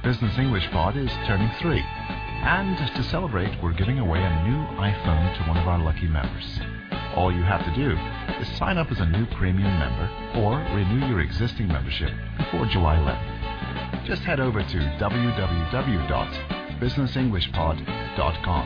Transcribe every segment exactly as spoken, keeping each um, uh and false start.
Business English Pod is turning three. And to celebrate, we're giving away a new iPhone to one of our lucky members. All you have to do is sign up as a new premium member or renew your existing membership before July eleventh. Just head over to w w w dot business english pod dot com.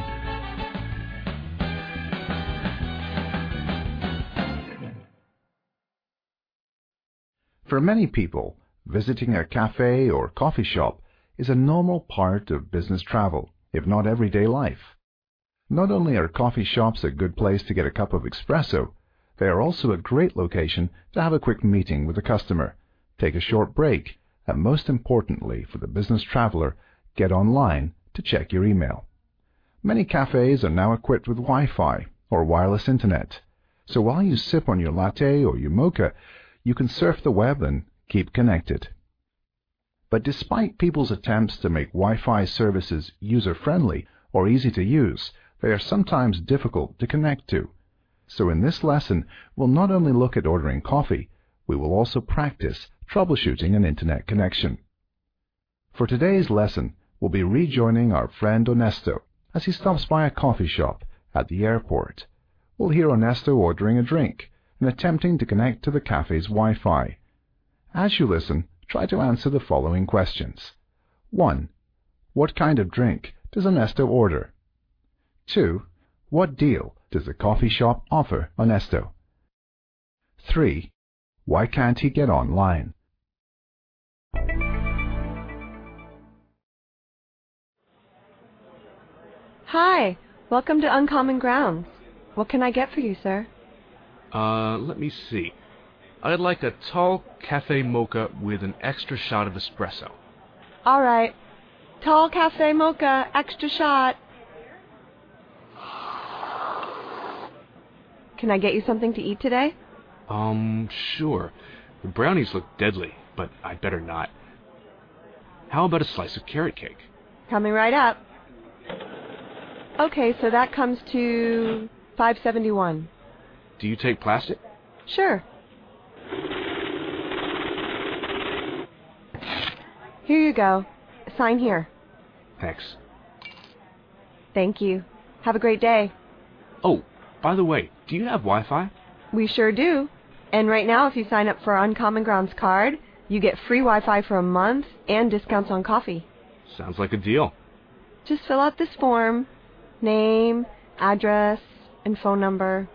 For many people, visiting a cafe or coffee shop is a normal part of business travel, if not everyday life. Not only are coffee shops a good place to get a cup of espresso, they are also a great location to have a quick meeting with a customer, take a short break, and most importantly for the business traveler, get online to check your email. Many cafes are now equipped with Wi-Fi or wireless internet, so while you sip on your latte or your mocha, you can surf the web and keep connected. But despite people's attempts to make Wi-Fi services user-friendly or easy to use, they are sometimes difficult to connect to. So in this lesson, we'll not only look at ordering coffee, we will also practice troubleshooting an internet connection. For today's lesson, we'll be rejoining our friend Onesto as he stops by a coffee shop at the airport. We'll hear Onesto ordering a drink and attempting to connect to the cafe's Wi-Fi. As you listen, try to answer the following questions. one. What kind of drink does Onesto order? two. What deal does the coffee shop offer Onesto? three. Why can't he get online? Hi, welcome to Uncommon Grounds. What can I get for you, sir? Uh, let me see. I'd like a tall cafe mocha with an extra shot of espresso. All right. Tall cafe mocha, extra shot. Can I get you something to eat today? Um, sure. The brownies look deadly, but I'd better not. How about a slice of carrot cake? Coming right up. Okay, so that comes to five seventy-one. Do you take plastic? Sure. Here you go. Sign here. Thanks. Thank you. Have a great day. Oh, by the way, do you have Wi-Fi? We sure do. And right now, if you sign up for our Uncommon Grounds card, you get free Wi-Fi for a month and discounts on coffee. Sounds like a deal. Just fill out this form. Name, address, and phone number.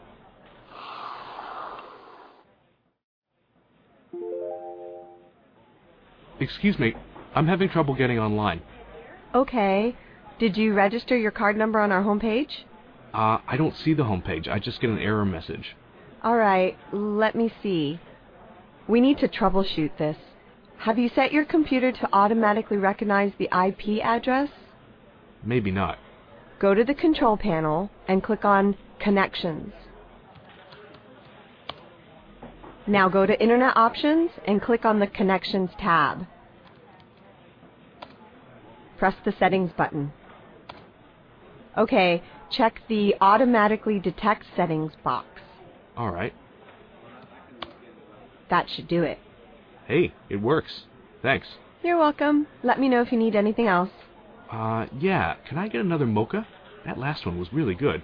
Excuse me, I'm having trouble getting online. Okay. Did you register your card number on our homepage? Uh, I don't see the homepage. I just get an error message. All right, let me see. We need to troubleshoot this. Have you set your computer to automatically recognize the I P address? Maybe not. Go to the control panel and click on Connections. Now go to Internet Options and click on the Connections tab. Press the Settings button. Okay, check the Automatically Detect Settings box. All right. That should do it. Hey, it works. Thanks. You're welcome. Let me know if you need anything else. Uh, yeah, can I get another mocha? That last one was really good.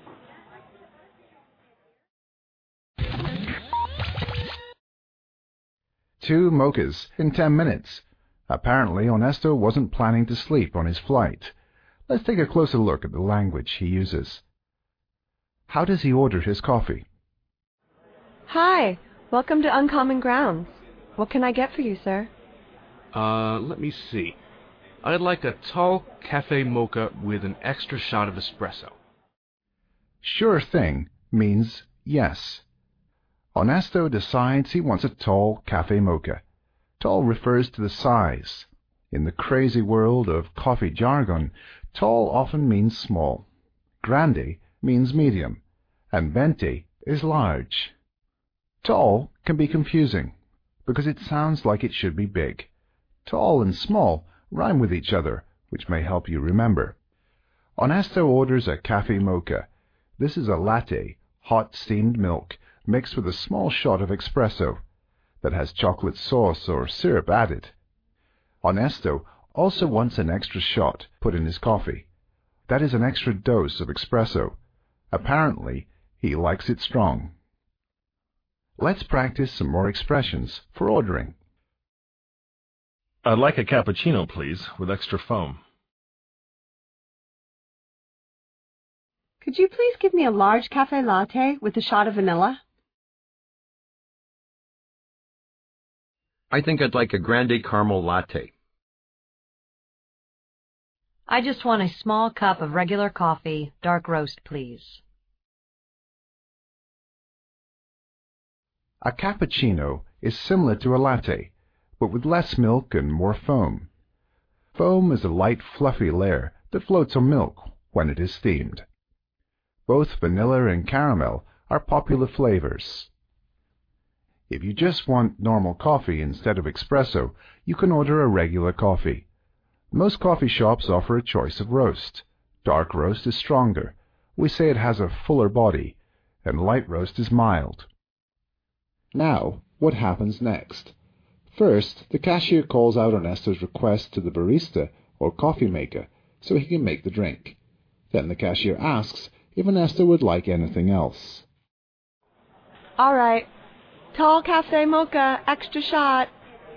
Two mochas in ten minutes. Apparently, Onesto wasn't planning to sleep on his flight. Let's take a closer look at the language he uses. How does he order his coffee? Hi, welcome to Uncommon Grounds. What can I get for you, sir? Uh, let me see. I'd like a tall cafe mocha with an extra shot of espresso. Sure thing means yes. Onesto decides he wants a tall cafe mocha. Tall refers to the size. In the crazy world of coffee jargon, tall often means small. Grande means medium, and venti is large. Tall can be confusing because it sounds like it should be big. Tall and small rhyme with each other, which may help you remember. Onesto orders a cafe mocha. This is a latte, hot steamed milk, mixed with a small shot of espresso that has chocolate sauce or syrup added. Onesto also wants an extra shot put in his coffee. That is an extra dose of espresso. Apparently, he likes it strong. Let's practice some more expressions for ordering. I'd like a cappuccino, please, with extra foam. Could you please give me a large cafe latte with a shot of vanilla? I think I'd like a grande caramel latte. I just want a small cup of regular coffee, dark roast, please. A cappuccino is similar to a latte, but with less milk and more foam. Foam is a light, fluffy layer that floats on milk when it is steamed. Both vanilla and caramel are popular flavors. If you just want normal coffee instead of espresso, you can order a regular coffee. Most coffee shops offer a choice of roast. Dark roast is stronger. We say it has a fuller body, and light roast is mild. Now, what happens next? First, the cashier calls out Ernesto's request to the barista or coffee maker so he can make the drink. Then the cashier asks if Ernesto would like anything else. All right. Tall cafe mocha, extra shot.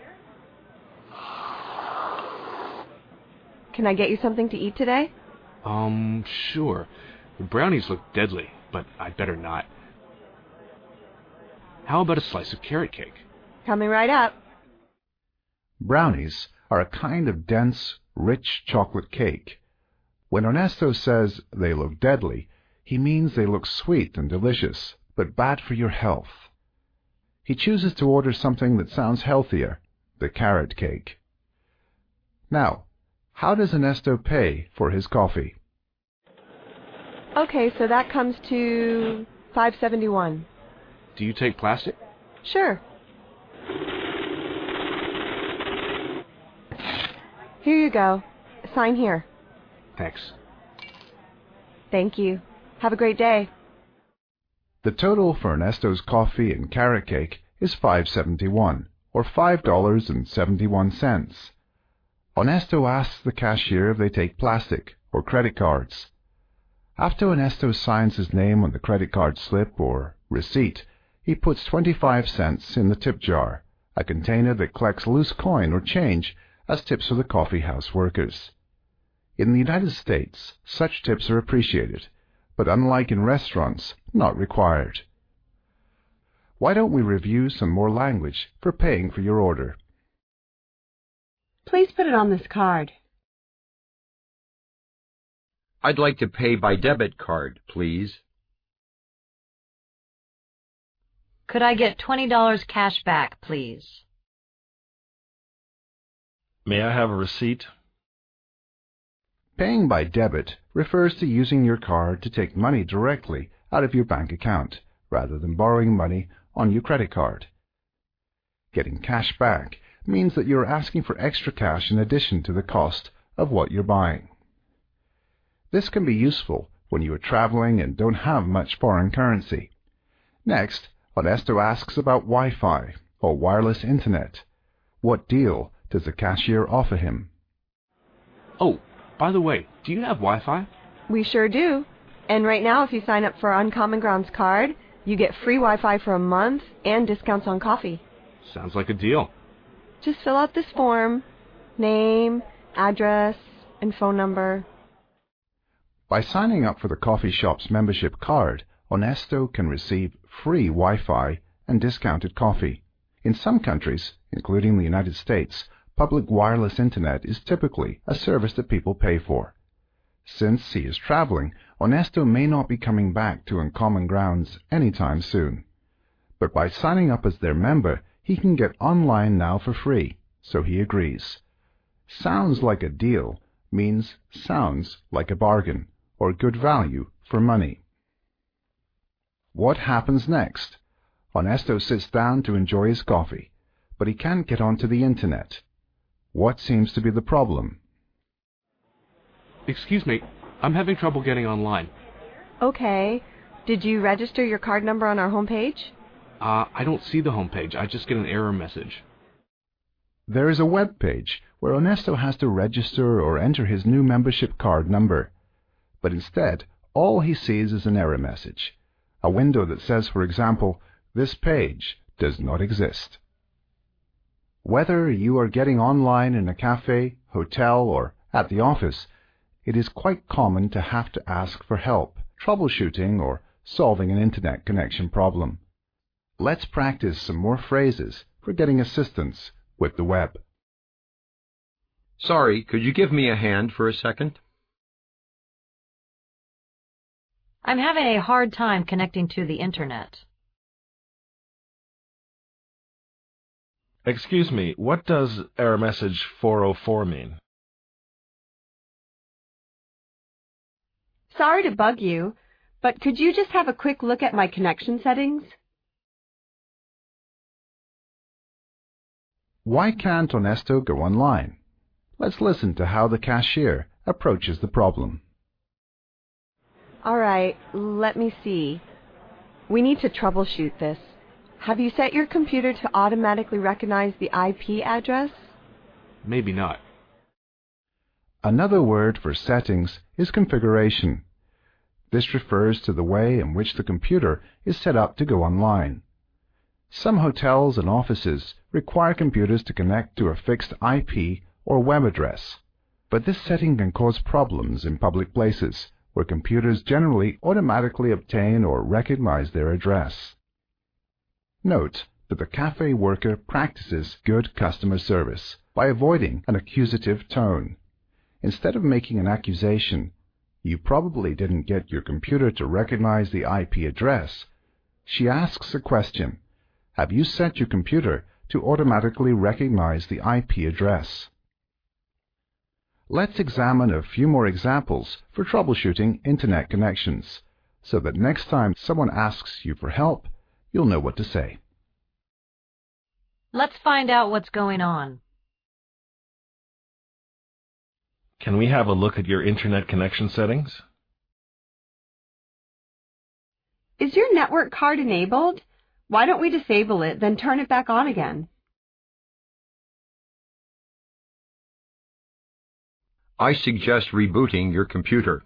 Can I get you something to eat today? Um, sure. The brownies look deadly, but I'd better not. How about a slice of carrot cake? Coming right up. Brownies are a kind of dense, rich chocolate cake. When Ernesto says they look deadly, he means they look sweet and delicious, but bad for your health. He chooses to order something that sounds healthier, the carrot cake. Now, how does Ernesto pay for his coffee? Okay, so that comes to five seventy-one. Do you take plastic? Sure. Here you go. Sign here. Thanks. Thank you. Have a great day. The total for Ernesto's coffee and carrot cake is five seventy-one, or five dollars and seventy-one cents. Ernesto asks the cashier if they take plastic or credit cards. After Ernesto signs his name on the credit card slip or receipt, he puts twenty-five cents in the tip jar, a container that collects loose coin or change as tips for the coffee house workers. In the United States, such tips are appreciated, but unlike in restaurants, not required. Why don't we review some more language for paying for your order? Please put it on this card. I'd like to pay by debit card, please. Could I get twenty dollars cash back, please? May I have a receipt? Paying by debit refers to using your card to take money directly out of your bank account, rather than borrowing money on your credit card. Getting cash back means that you're asking for extra cash in addition to the cost of what you're buying. This can be useful when you are traveling and don't have much foreign currency. Next, Ernesto asks about Wi-Fi or wireless internet. What deal does the cashier offer him? Oh, by the way, do you have Wi-Fi? We sure do. And right now, if you sign up for Uncommon Grounds card, you get free Wi-Fi for a month and discounts on coffee. Sounds like a deal. Just fill out this form, name, address, and phone number. By signing up for the coffee shop's membership card, Ernesto can receive free Wi-Fi and discounted coffee. In some countries, including the United States, public wireless internet is typically a service that people pay for. Since he is traveling, Ernesto may not be coming back to Uncommon Grounds anytime soon. But by signing up as their member, he can get online now for free, so he agrees. Sounds like a deal means sounds like a bargain, or good value for money. What happens next? Ernesto sits down to enjoy his coffee, but he can't get onto the internet. What seems to be the problem? Excuse me, I'm having trouble getting online. Okay. Did you register your card number on our homepage? Uh, I don't see the homepage. I just get an error message. There is a web page where Onesto has to register or enter his new membership card number. But instead, all he sees is an error message, a window that says, for example, "This page does not exist." Whether you are getting online in a cafe, hotel, or at the office, it is quite common to have to ask for help, troubleshooting, or solving an internet connection problem. Let's practice some more phrases for getting assistance with the web. Sorry, could you give me a hand for a second? I'm having a hard time connecting to the internet. Excuse me, what does error message four oh four mean? Sorry to bug you, but could you just have a quick look at my connection settings? Why can't Onesto go online? Let's listen to how the cashier approaches the problem. All right, let me see. We need to troubleshoot this. Have you set your computer to automatically recognize the I P address? Maybe not. Another word for settings is configuration. This refers to the way in which the computer is set up to go online. Some hotels and offices require computers to connect to a fixed I P or web address, but this setting can cause problems in public places where computers generally automatically obtain or recognize their address. Note that the cafe worker practices good customer service by avoiding an accusative tone. Instead of making an accusation, "You probably didn't get your computer to recognize the I P address," she asks a question. Have you set your computer to automatically recognize the I P address? Let's examine a few more examples for troubleshooting internet connections, so that next time someone asks you for help, you'll know what to say. Let's find out what's going on. Can we have a look at your internet connection settings? Is your network card enabled? Why don't we disable it, then turn it back on again? I suggest rebooting your computer.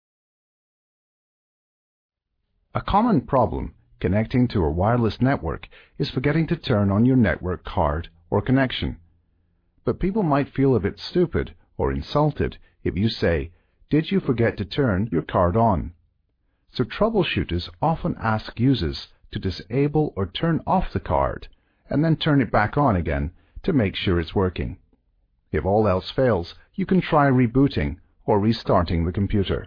A common problem connecting to a wireless network is forgetting to turn on your network card or connection. But people might feel a bit stupid or insulted if you say, "Did you forget to turn your card on?" So troubleshooters often ask users to disable or turn off the card and then turn it back on again to make sure it's working. If all else fails, you can try rebooting or restarting the computer.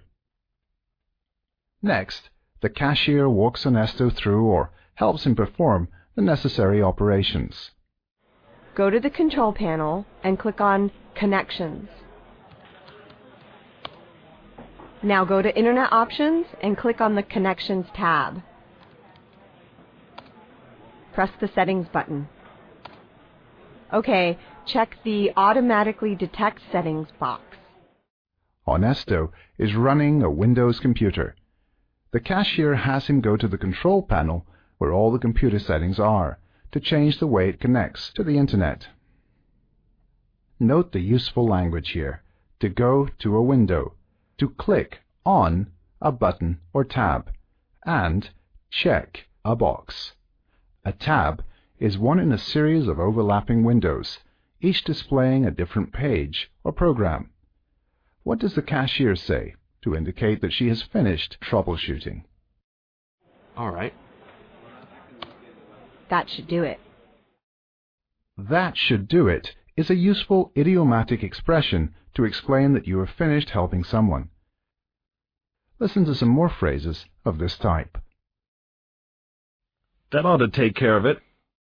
Next, the cashier walks Onesto through or helps him perform the necessary operations. Go to the control panel and click on Connections. Now go to Internet Options and click on the Connections tab. Press the Settings button. Okay, check the Automatically Detect Settings box. Onesto is running a Windows computer. The cashier has him go to the control panel where all the computer settings are to change the way it connects to the Internet. Note the useful language here: to go to a window, to click on a button or tab, and check a box. A tab is one in a series of overlapping windows, each displaying a different page or program. What does the cashier say to indicate that she has finished troubleshooting? All right. That should do it. That should do it is a useful idiomatic expression to explain that you have finished helping someone. Listen to some more phrases of this type. That ought to take care of it.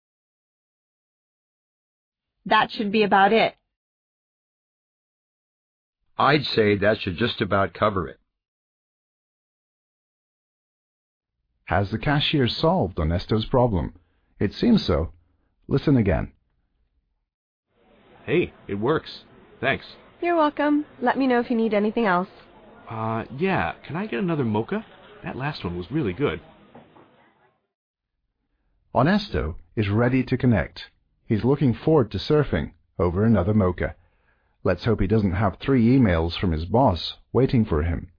That should be about it. I'd say that should just about cover it. Has the cashier solved Onesto's problem? It seems so. Listen again. Hey, it works. Thanks. You're welcome. Let me know if you need anything else. Uh, yeah, can I get another mocha? That last one was really good. Onesto is ready to connect. He's looking forward to surfing over another mocha. Let's hope he doesn't have three emails from his boss waiting for him.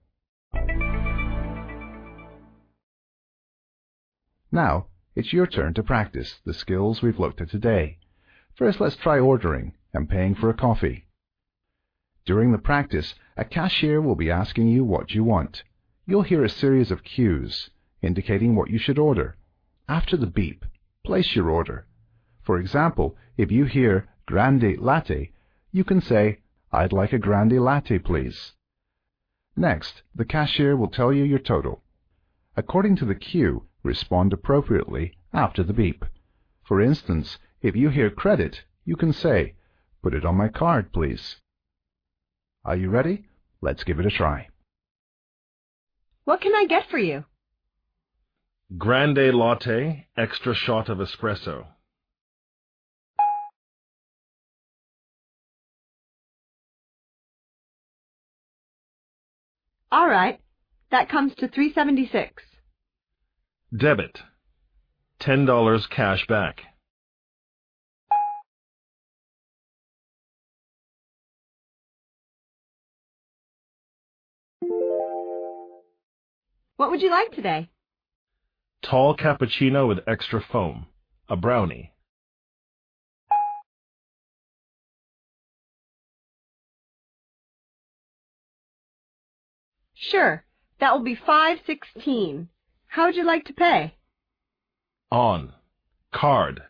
Now, it's your turn to practice the skills we've looked at today. First, let's try ordering and paying for a coffee. During the practice, a cashier will be asking you what you want. You'll hear a series of cues indicating what you should order. After the beep, place your order. For example, if you hear grande latte, you can say, "I'd like a grande latte, please." Next, the cashier will tell you your total. According to the cue, respond appropriately after the beep. For instance, if you hear credit, you can say, "Put it on my card, please." Are you ready? Let's give it a try. What can I get for you? Grande latte, extra shot of espresso. All right. That comes to three seventy-six. Debit. ten dollars cash back. What would you like today? Tall cappuccino with extra foam. A brownie. Sure. That will be five sixteen. How would you like to pay? On. Card.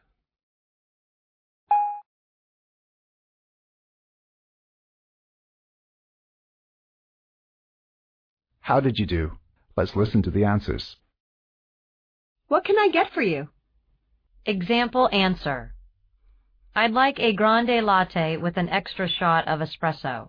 How did you do? Let's listen to the answers. What can I get for you? Example answer. I'd like a grande latte with an extra shot of espresso.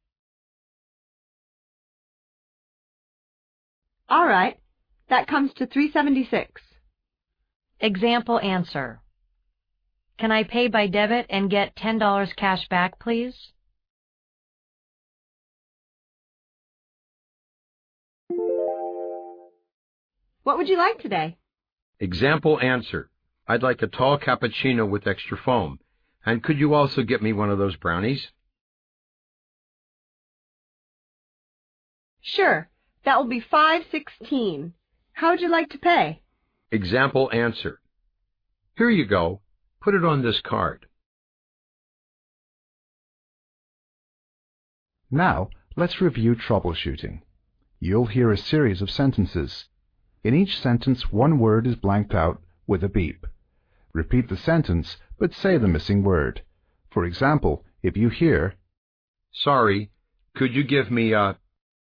All right. That comes to three seventy-six. Example answer. Can I pay by debit and get ten dollars cash back, please? What would you like today? Example answer. I'd like a tall cappuccino with extra foam. And could you also get me one of those brownies? Sure. That will be five sixteen. How would you like to pay? Example answer. Here you go. Put it on this card. Now, let's review troubleshooting. You'll hear a series of sentences. In each sentence, one word is blanked out with a beep. Repeat the sentence, but say the missing word. For example, if you hear, Sorry, could you give me a...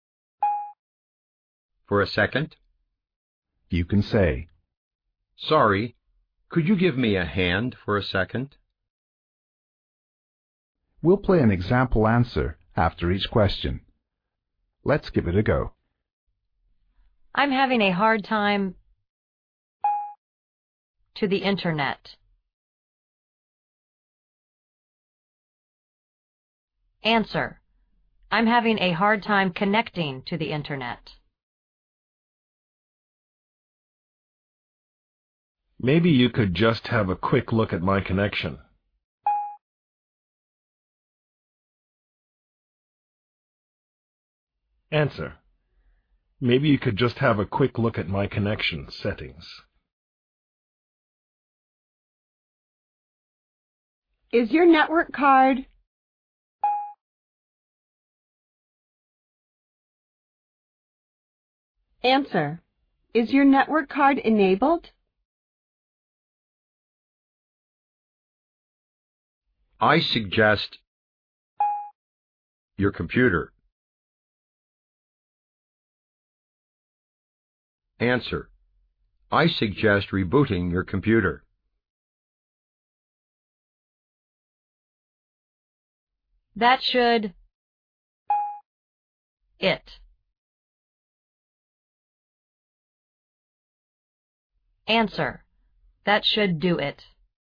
for a second? You can say, Sorry, could you give me a hand for a second? We'll play an example answer after each question. Let's give it a go. I'm having a hard time to the internet. Answer. I'm having a hard time connecting to the internet. Maybe you could just have a quick look at my connection. Answer. Maybe you could just have a quick look at my connection settings. Is your network card... Answer. Is your network card enabled? I suggest your computer. Answer. I suggest rebooting your computer. That should it. Answer. That should do it.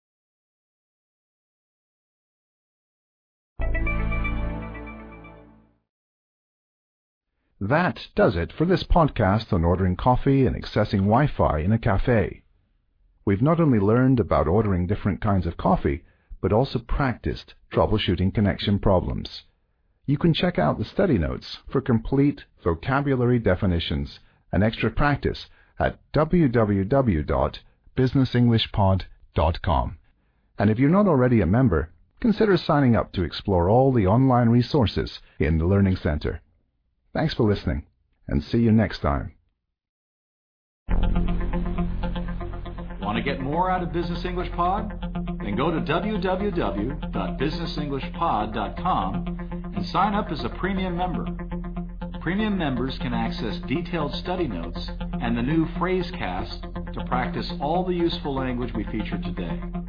That does it for this podcast on ordering coffee and accessing Wi-Fi in a cafe. We've not only learned about ordering different kinds of coffee, but also practiced troubleshooting connection problems. You can check out the study notes for complete vocabulary definitions and extra practice at w w w dot business english pod dot com. And if you're not already a member, consider signing up to explore all the online resources in the Learning Center. Thanks for listening, and see you next time. Want to get more out of Business English Pod? Then go to w w w dot business english pod dot com and sign up as a premium member. Premium members can access detailed study notes and the new Phrasecast to practice all the useful language we featured today.